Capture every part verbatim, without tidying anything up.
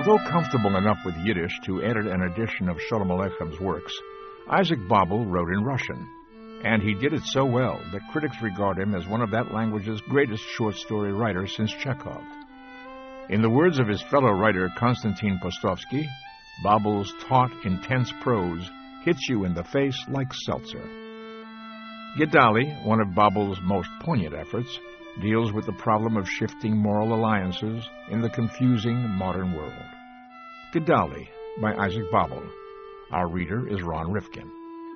Although comfortable enough with Yiddish to edit an edition of Sholem Aleichem's works, Isaac Babel wrote in Russian, and he did it so well that critics regard him as one of that language's greatest short story writers since Chekhov. In the words of his fellow writer Konstantin Postovsky, Babel's taut, intense prose hits you in the face like seltzer. Gedali, one of Babel's most poignant efforts, deals with the problem of shifting moral alliances in the confusing modern world. Gedali by Isaac Babel. Our reader is Ron Rifkin.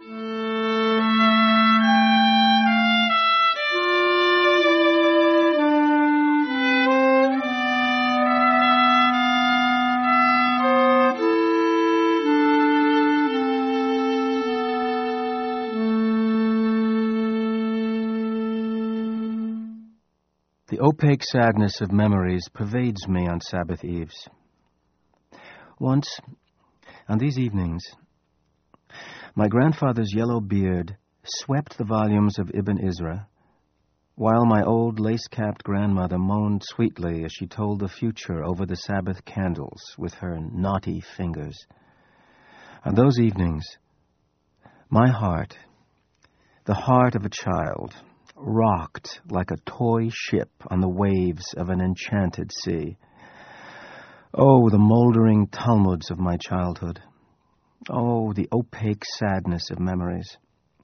The opaque sadness of memories pervades me on Sabbath eves. Once, on these evenings, my grandfather's yellow beard swept the volumes of Ibn Ezra, while my old lace-capped grandmother moaned sweetly as she told the future over the Sabbath candles with her knotty fingers. On those evenings, my heart, the heart of a child, rocked like a toy ship on the waves of an enchanted sea. Oh, the moldering Talmuds of my childhood. Oh, the opaque sadness of memories.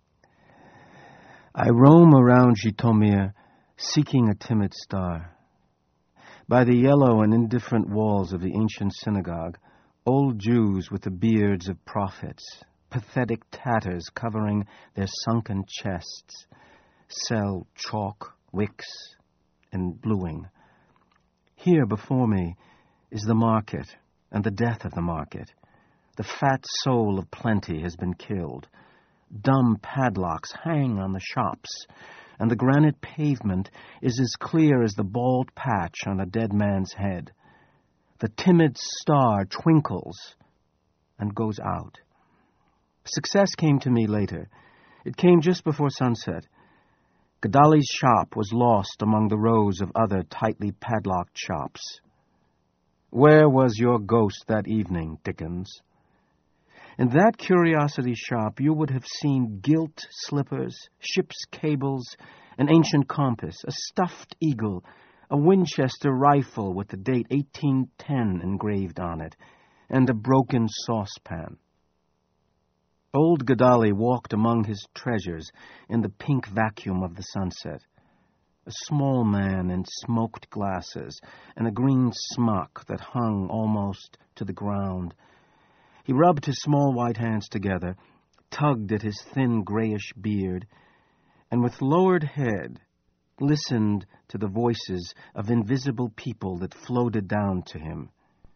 I roam around Zhitomir, seeking a timid star. By the yellow and indifferent walls of the ancient synagogue, old Jews with the beards of prophets, pathetic tatters covering their sunken chests, sell chalk, wicks, and bluing. Here before me is the market and the death of the market. The fat soul of plenty has been killed. Dumb padlocks hang on the shops, and the granite pavement is as clear as the bald patch on a dead man's head. The timid star twinkles and goes out. Success came to me later. It came just before sunset. Gedali's shop was lost among the rows of other tightly padlocked shops. Where was your ghost that evening, Dickens? In that curiosity shop you would have seen gilt slippers, ship's cables, an ancient compass, a stuffed eagle, a Winchester rifle with the date eighteen ten engraved on it, and a broken saucepan. Old Gedali walked among his treasures in the pink vacuum of the sunset. A small man in smoked glasses and a green smock that hung almost to the ground. He rubbed his small white hands together, tugged at his thin grayish beard, and with lowered head listened to the voices of invisible people that floated down to him.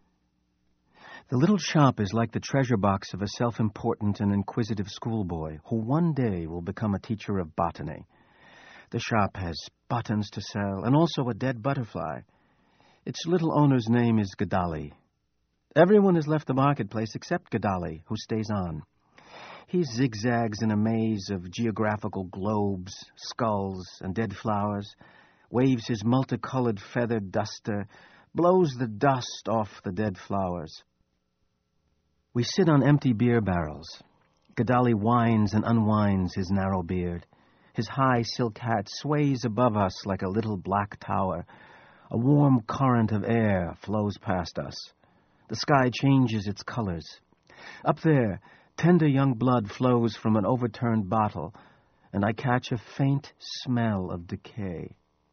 The little shop is like the treasure box of a self-important and inquisitive schoolboy who one day will become a teacher of botany. The shop has buttons to sell and also a dead butterfly. Its little owner's name is Gedali. Everyone has left the marketplace except Gedali, who stays on. He zigzags in a maze of geographical globes, skulls, and dead flowers, waves his multicolored feathered duster, blows the dust off the dead flowers. We sit on empty beer barrels. Gedali winds and unwinds his narrow beard. His high silk hat sways above us like a little black tower. A warm current of air flows past us. The sky changes its colors. Up there, tender young blood flows from an overturned bottle, and I catch a faint smell of decay.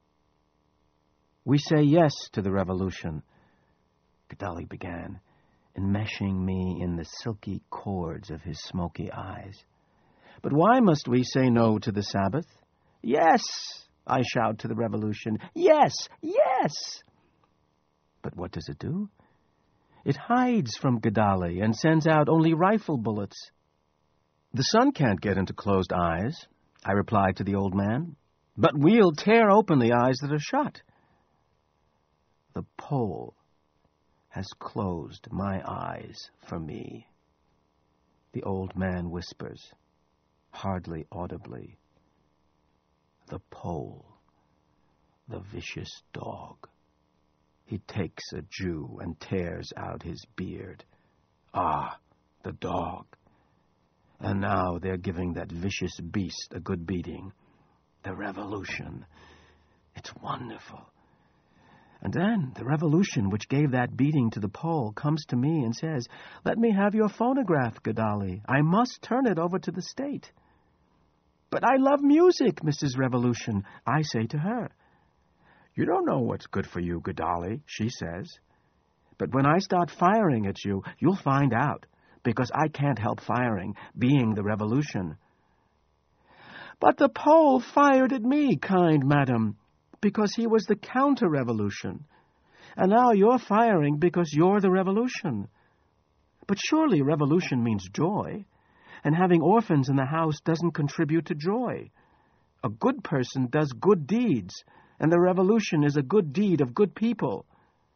We say yes to the revolution, Gedali began, enmeshing me in the silky cords of his smoky eyes. But why must we say no to the Sabbath? Yes, I shout to the revolution. Yes, yes. But what does it do? It hides from Gedali and sends out only rifle bullets. The sun can't get into closed eyes, I replied to the old man, but we'll tear open the eyes that are shut. The pole has closed my eyes for me, the old man whispers, hardly audibly. The pole, the vicious dog. He takes a Jew and tears out his beard. Ah, the dog. And now they're giving that vicious beast a good beating. The revolution. It's wonderful. And then the revolution which gave that beating to the Pole comes to me and says, "Let me have your phonograph, Gadali. I must turn it over to the state." "But I love music, Missus Revolution," I say to her. "You don't know what's good for you, Gadali," she says. "But when I start firing at you, you'll find out, because I can't help firing, being the revolution." "But the Pole fired at me, kind madam, because he was the counter-revolution. And now you're firing because you're the revolution. But surely revolution means joy, and having orphans in the house doesn't contribute to joy. A good person does good deeds, and the revolution is a good deed of good people."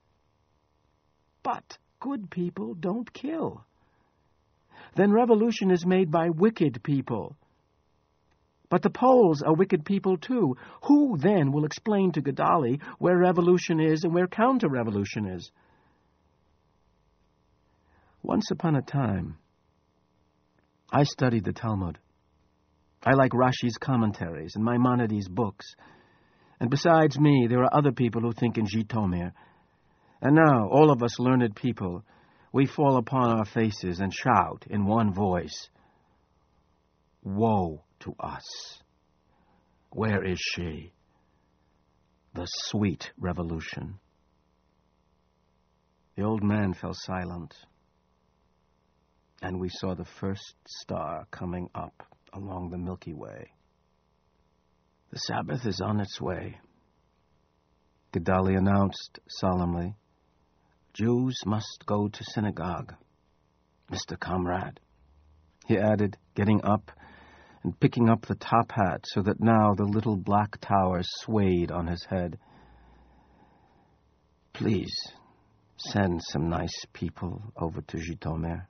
"But good people don't kill." "Then revolution is made by wicked people." "But the Poles are wicked people too. Who then will explain to Gadali where revolution is and where counter-revolution is?" Once upon a time, I studied the Talmud. I like Rashi's commentaries and Maimonides' books. And besides me, there are other people who think in Zhitomir. And now, all of us learned people, we fall upon our faces and shout in one voice, "Woe to us! Where is she? The sweet revolution." The old man fell silent, and we saw the first star coming up along the Milky Way. "The Sabbath is on its way," Gadali announced solemnly. "Jews must go to synagogue. Mister Comrade," he added, getting up and picking up the top hat so that now the little black tower swayed on his head. "Please send some nice people over to Zhitomir.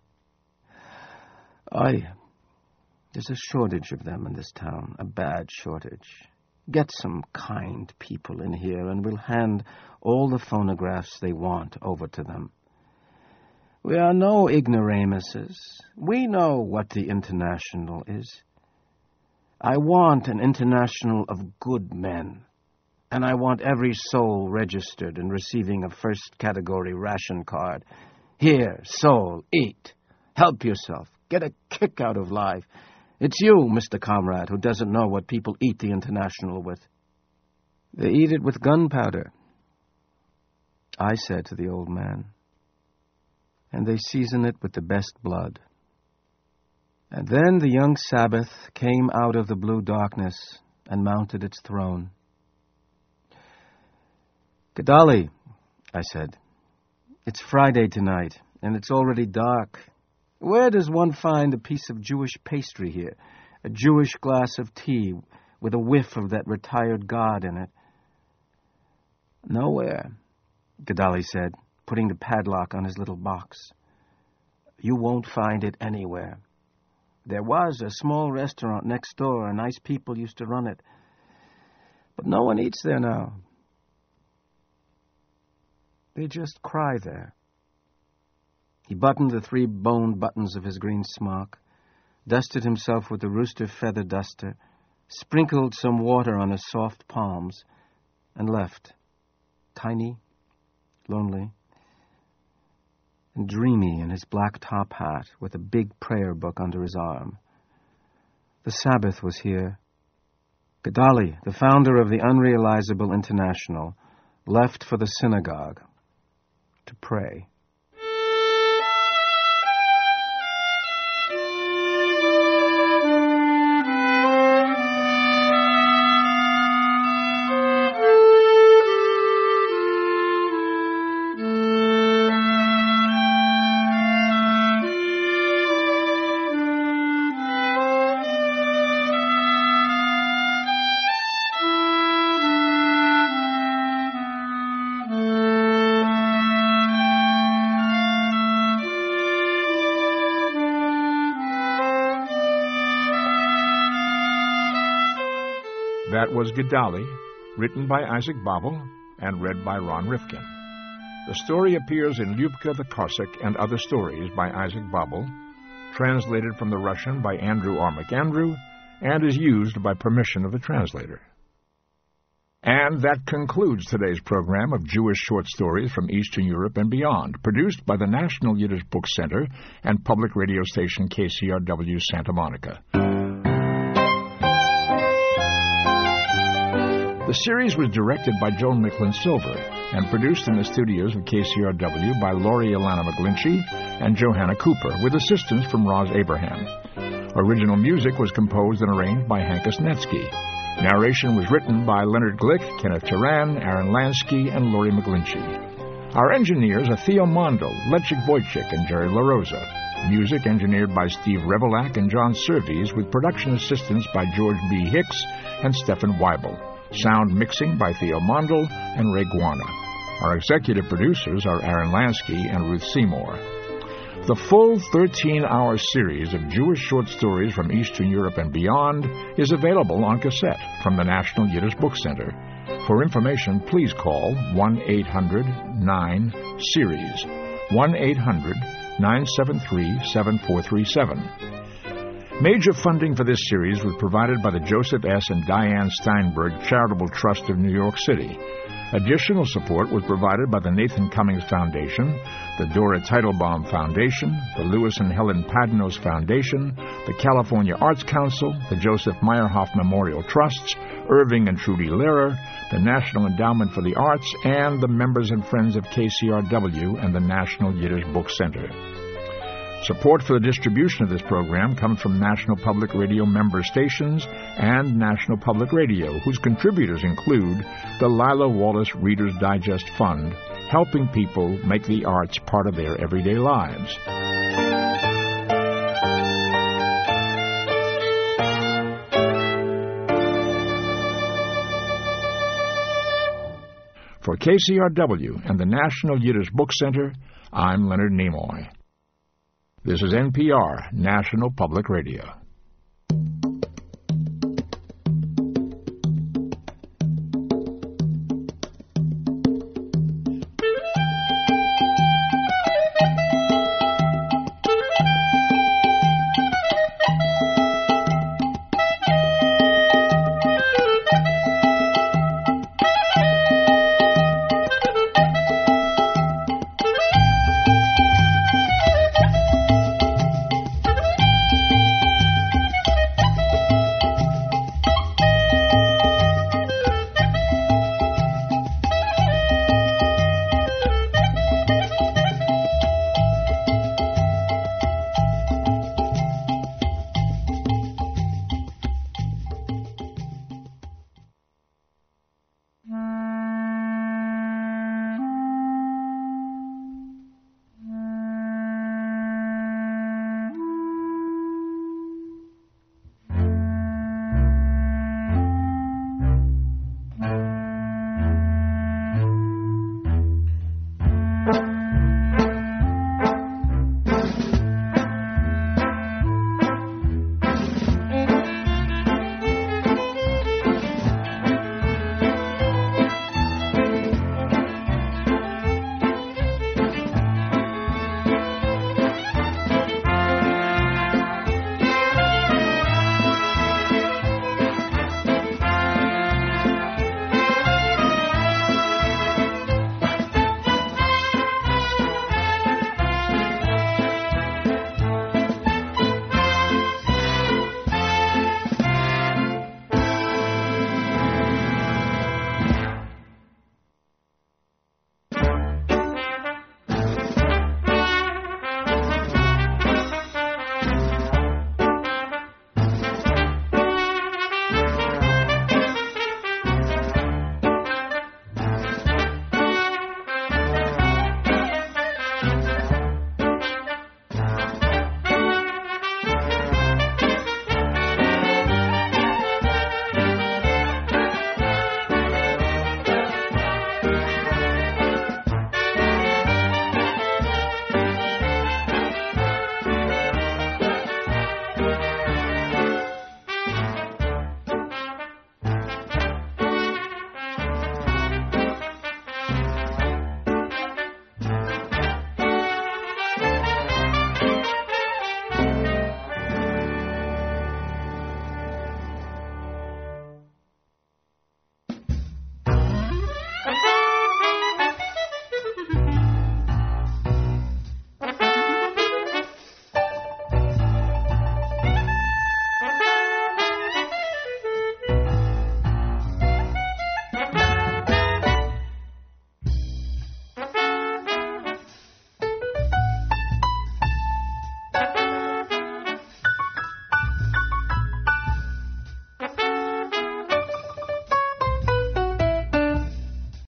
Aye, there's a shortage of them in this town, a bad shortage. Get some kind people in here, and we'll hand all the phonographs they want over to them. We are no ignoramuses. We know what the International is. I want an international of good men, and I want every soul registered and receiving a first-category ration card. Here, soul, eat. Help yourself. Get a kick out of life. It's you, Mister Comrade, who doesn't know what people eat the International with." "They eat it with gunpowder," I said to the old man. "And they season it with the best blood." And then the young Sabbath came out of the blue darkness and mounted its throne. "Gadali," I said, "it's Friday tonight, and it's already dark. Where does one find a piece of Jewish pastry here, a Jewish glass of tea with a whiff of that retired god in it?" "Nowhere," Gadali said, putting the padlock on his little box. "You won't find it anywhere. There was a small restaurant next door, and nice people used to run it. But no one eats there now. They just cry there." He buttoned the three bone buttons of his green smock, dusted himself with the rooster feather duster, sprinkled some water on his soft palms, and left, tiny, lonely, and dreamy in his black top hat with a big prayer book under his arm. The Sabbath was here. Gadali, the founder of the Unrealizable International, left for the synagogue to pray. That was Gadali, written by Isaac Babel and read by Ron Rifkin. The story appears in Lyubka the Cossack and Other Stories by Isaac Babel, translated from the Russian by Andrew R. McAndrew, and is used by permission of the translator. And that concludes today's program of Jewish short stories from Eastern Europe and beyond, produced by the National Yiddish Book Center and public radio station K C R W Santa Monica. The series was directed by Joan Micklin Silver and produced in the studios of K C R W by Laurie Alana McGlinchey and Johanna Cooper, with assistance from Roz Abraham. Original music was composed and arranged by Hankus Netsky. Narration was written by Leonard Glick, Kenneth Turan, Aaron Lansky, and Laurie McGlinchey. Our engineers are Theo Mondel, Lechik Wojcik, and Jerry LaRosa. Music engineered by Steve Revelak and John Survees, with production assistance by George B. Hicks and Stephen Weibel. Sound mixing by Theo Mondel and Ray Guana. Our executive producers are Aaron Lansky and Ruth Seymour. The full thirteen-hour series of Jewish short stories from Eastern Europe and beyond is available on cassette from the National Yiddish Book Center. For information, please call one eight hundred nine series, one eight hundred nine seven three seven four three seven. Major funding for this series was provided by the Joseph S. and Diane Steinberg Charitable Trust of New York City. Additional support was provided by the Nathan Cummings Foundation, the Dora Teitelbaum Foundation, the Lewis and Helen Padnos Foundation, the California Arts Council, the Joseph Meyerhoff Memorial Trusts, Irving and Trudy Lehrer, the National Endowment for the Arts, and the members and friends of K C R W and the National Yiddish Book Center. Support for the distribution of this program comes from National Public Radio member stations and National Public Radio, whose contributors include the Lila Wallace Reader's Digest Fund, helping people make the arts part of their everyday lives. For K C R W and the National Yiddish Book Center, I'm Leonard Nimoy. This is N P R, National Public Radio.